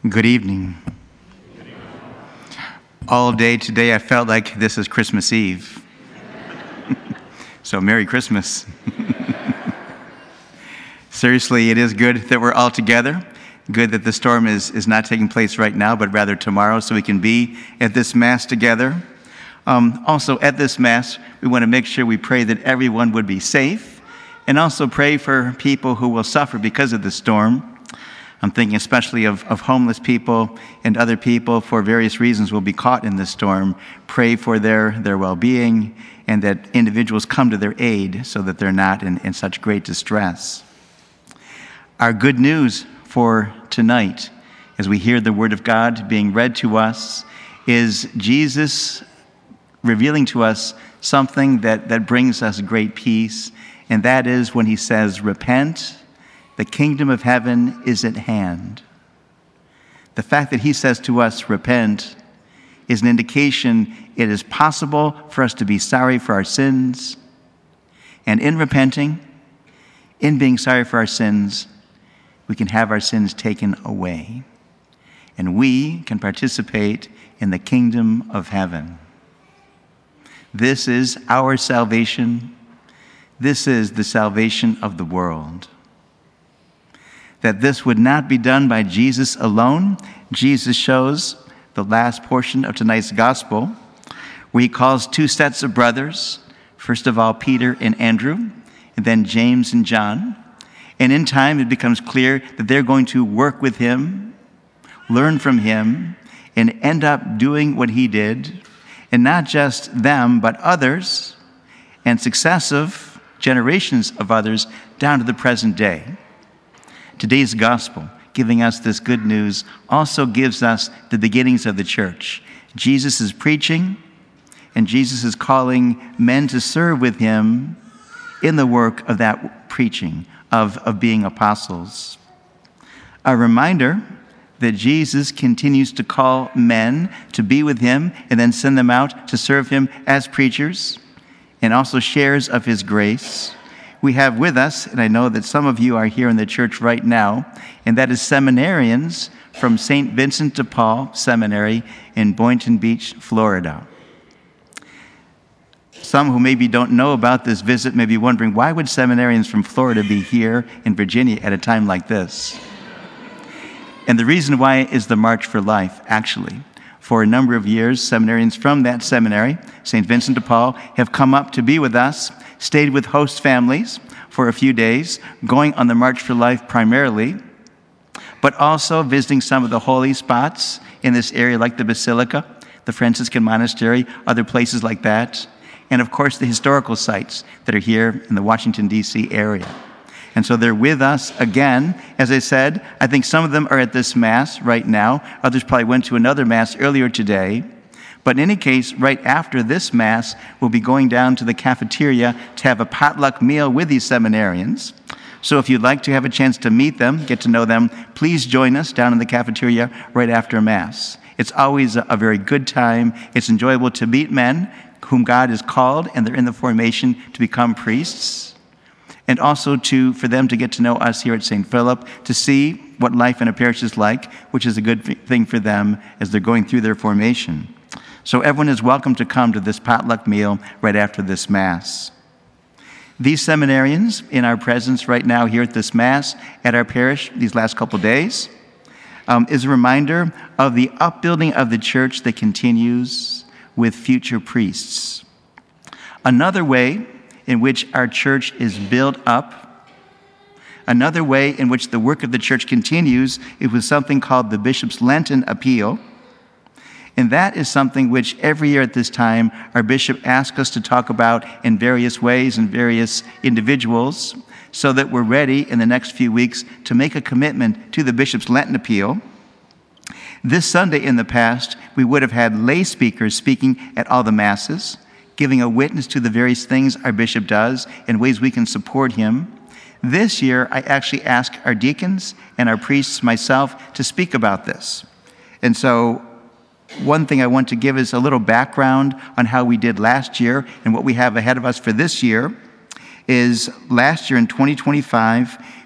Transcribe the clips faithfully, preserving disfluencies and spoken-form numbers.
Good evening. All day today I felt like this is Christmas Eve. So Merry Christmas. Seriously, it is good that we're all together. Good that the storm is, is not taking place right now, but rather tomorrow, so we can be at this Mass together. Um, also, at this Mass, we want to make sure we pray that everyone would be safe, and also pray for people who will suffer because of the storm. I'm thinking especially of, of homeless people and other people for various reasons will be caught in this storm. Pray for their, their well-being and that individuals come to their aid so that they're not in, in such great distress. Our good news for tonight, as we hear the Word of God being read to us, is Jesus revealing to us something that, that brings us great peace, and that is when he says, repent, the kingdom of heaven is at hand. The fact that he says to us, repent, is an indication it is possible for us to be sorry for our sins. And in repenting, in being sorry for our sins, we can have our sins taken away. And we can participate in the kingdom of heaven. This is our salvation. This is the salvation of the world. That this would not be done by Jesus alone, Jesus shows the last portion of tonight's gospel, where he calls two sets of brothers, first of all Peter and Andrew, and then James and John. And in time it becomes clear that they're going to work with him, learn from him, and end up doing what he did, and not just them, but others, and successive generations of others down to the present day. Today's gospel, giving us this good news, also gives us the beginnings of the church. Jesus is preaching, and Jesus is calling men to serve with him in the work of that preaching, of, of being apostles. A reminder that Jesus continues to call men to be with him and then send them out to serve him as preachers, and also shares of his grace. We have with us, and I know that some of you are here in the church right now, and that is seminarians from Saint Vincent de Paul Seminary in Boynton Beach, Florida. Some who maybe don't know about this visit may be wondering, why would seminarians from Florida be here in Virginia at a time like this? And the reason why is the March for Life, actually. For a number of years, seminarians from that seminary, Saint Vincent de Paul, have come up to be with us, stayed with host families for a few days, going on the March for Life primarily, but also visiting some of the holy spots in this area like the Basilica, the Franciscan Monastery, other places like that, and of course the historical sites that are here in the Washington, D C area. And so they're with us again. As I said, I think some of them are at this Mass right now. Others probably went to another Mass earlier today. But in any case, right after this Mass, we'll be going down to the cafeteria to have a potluck meal with these seminarians. So if you'd like to have a chance to meet them, get to know them, please join us down in the cafeteria right after Mass. It's always a, a very good time. It's enjoyable to meet men whom God has called, and they're in the formation to become priests. And also to for them to get to know us here at Saint Philip, to see what life in a parish is like, which is a good thing for them as they're going through their formation. So everyone is welcome to come to this potluck meal right after this Mass. These seminarians in our presence right now here at this Mass at our parish these last couple days um, is a reminder of the upbuilding of the church that continues with future priests. Another way in which our church is built up, another way in which the work of the church continues, is with something called the Bishop's Lenten Appeal. And that is something which every year at this time, our bishop asks us to talk about in various ways and various individuals, so that we're ready in the next few weeks to make a commitment to the Bishop's Lenten Appeal. This Sunday in the past, we would have had lay speakers speaking at all the Masses, giving a witness to the various things our bishop does and ways we can support him. This year, I actually asked our deacons and our priests, myself, to speak about this. And so one thing I want to give is a little background on how we did last year and what we have ahead of us for this year is last year in twenty twenty-five,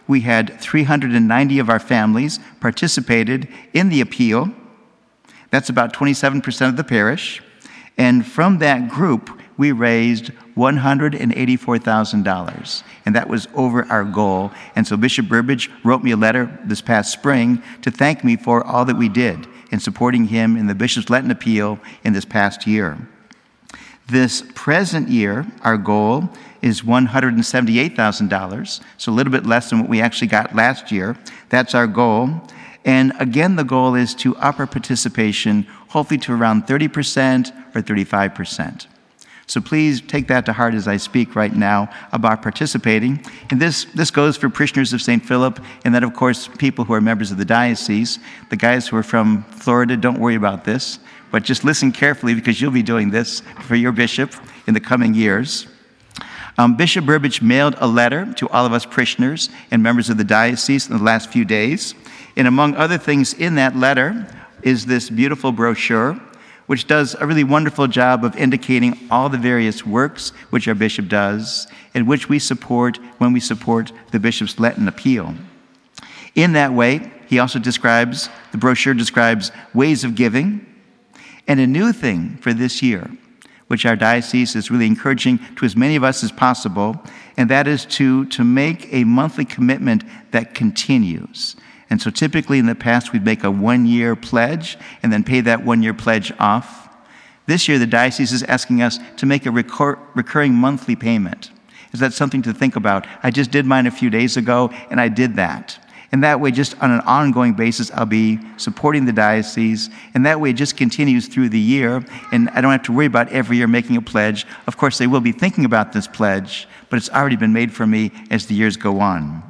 we had three hundred ninety of our families participated in the appeal. That's about twenty-seven percent of the parish. And from that group, we raised one hundred eighty-four thousand dollars, and that was over our goal. And so Bishop Burbidge wrote me a letter this past spring to thank me for all that we did in supporting him in the Bishop's Lenten Appeal in this past year. This present year, our goal is one hundred seventy-eight thousand dollars, so a little bit less than what we actually got last year. That's our goal. And again, the goal is to up our participation, hopefully to around thirty percent or thirty-five percent. So please take that to heart as I speak right now about participating. And this, this goes for parishioners of Saint Philip, and then, of course, people who are members of the diocese. The guys who are from Florida, don't worry about this, but just listen carefully because you'll be doing this for your bishop in the coming years. Um, Bishop Burbidge mailed a letter to all of us parishioners and members of the diocese in the last few days. And among other things in that letter is this beautiful brochure, which does a really wonderful job of indicating all the various works which our bishop does and which we support when we support the bishop's Lenten Appeal. In that way, he also describes, the brochure describes ways of giving, and a new thing for this year, which our diocese is really encouraging to as many of us as possible, and that is to, to make a monthly commitment that continues. And so typically in the past, we'd make a one-year pledge and then pay that one-year pledge off. This year, the diocese is asking us to make a recur- recurring monthly payment. Is that something to think about? I just did mine a few days ago, and I did that. And that way, just on an ongoing basis, I'll be supporting the diocese, and that way it just continues through the year, and I don't have to worry about every year making a pledge. Of course, they will be thinking about this pledge, but it's already been made for me as the years go on.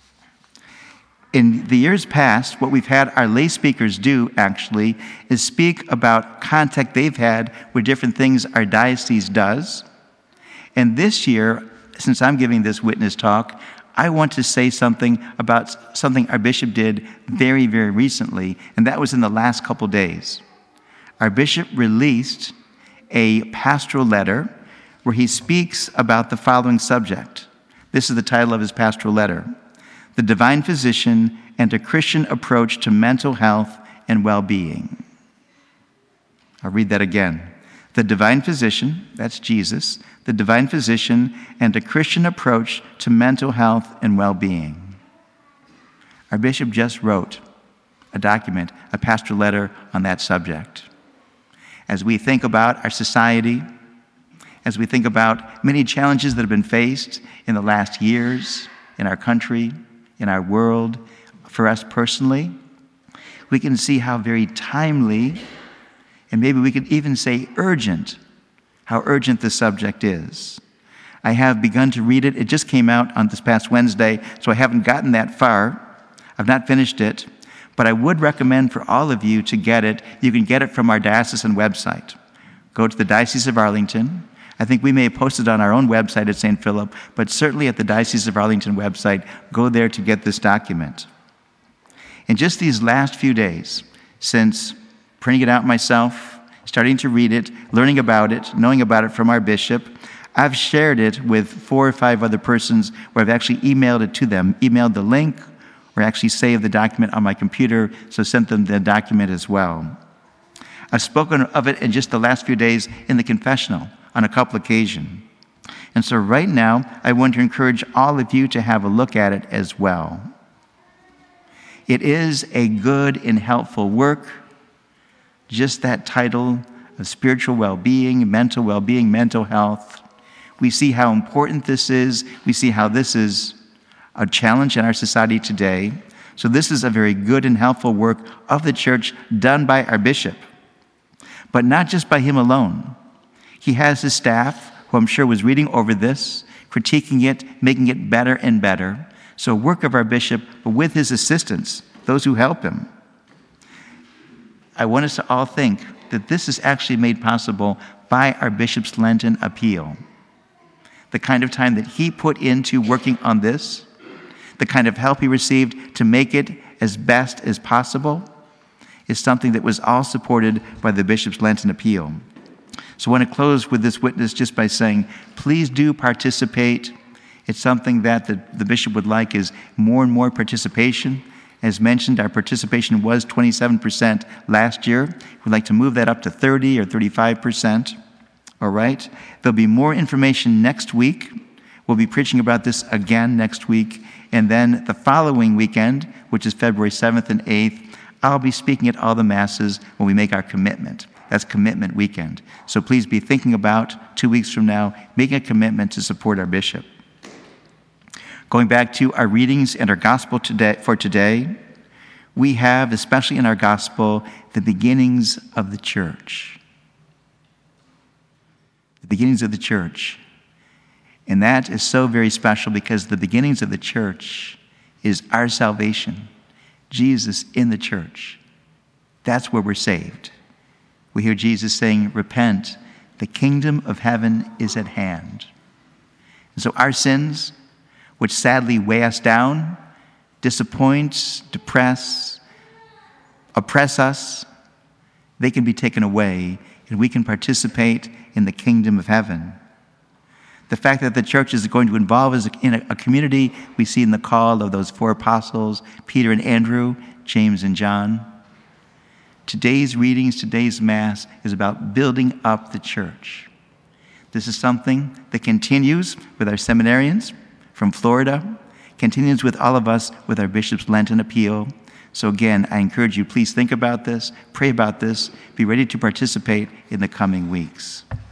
In the years past, what we've had our lay speakers do, actually, is speak about contact they've had with different things our diocese does. And this year, since I'm giving this witness talk, I want to say something about something our bishop did very, very recently, and that was in the last couple days. Our bishop released a pastoral letter where he speaks about the following subject. This is the title of his pastoral letter: The Divine Physician and a Christian Approach to Mental Health and Well-Being. I'll read that again. The Divine Physician, that's Jesus, the Divine Physician and a Christian Approach to Mental Health and Well-Being. Our bishop just wrote a document, a pastoral letter on that subject. As we think about our society, as we think about many challenges that have been faced in the last years in our country, in our world, for us personally, we can see how very timely, and maybe we could even say urgent, how urgent this subject is. I have begun to read it. It just came out on this past Wednesday, so I haven't gotten that far. I've not finished it, but I would recommend for all of you to get it. You can get it from our diocesan website. Go to the Diocese of Arlington. I think we may have posted on our own website at Saint Philip, but certainly at the Diocese of Arlington website, go there to get this document. In just these last few days, since printing it out myself, starting to read it, learning about it, knowing about it from our bishop, I've shared it with four or five other persons where I've actually emailed it to them, emailed the link, or actually saved the document on my computer, so sent them the document as well. I've spoken of it in just the last few days in the confessional on a couple occasions. And so right now, I want to encourage all of you to have a look at it as well. It is a good and helpful work. Just that title of spiritual well-being, mental well-being, mental health. We see how important this is. We see how this is a challenge in our society today. So this is a very good and helpful work of the church done by our bishop. But not just by him alone. He has his staff, who I'm sure was reading over this, critiquing it, making it better and better. So work of our bishop, but with his assistants, those who help him. I want us to all think that this is actually made possible by our bishop's Lenten Appeal. The kind of time that he put into working on this, the kind of help he received to make it as best as possible, is something that was all supported by the bishop's Lenten Appeal. So I want to close with this witness just by saying, please do participate It's something that the, the bishop would like is more and more participation. As mentioned, our participation was twenty-seven percent last year. We'd like to move that up to thirty or thirty-five percent. All right? There'll be more information next week. We'll be preaching about this again next week. And then the following weekend, which is February seventh and eighth, I'll be speaking at all the masses when we make our commitment. That's commitment weekend. So please be thinking about two weeks from now, making a commitment to support our bishop. Going back to our readings and our gospel today, for today, we have, especially in our gospel, the beginnings of the church. The beginnings of the church. And that is so very special because the beginnings of the church is our salvation. Jesus in the church. That's where we're saved. We hear Jesus saying, repent, the kingdom of heaven is at hand. And so our sins, which sadly weigh us down, disappoint, depress, oppress us, they can be taken away and we can participate in the kingdom of heaven. The fact that the church is going to involve us in a community we see in the call of those four apostles, Peter and Andrew, James and John. Today's readings, today's Mass is about building up the church. This is something that continues with our seminarians from Florida, continues with all of us with our Bishop's Lenten Appeal. So again, I encourage you, please think about this, pray about this, be ready to participate in the coming weeks.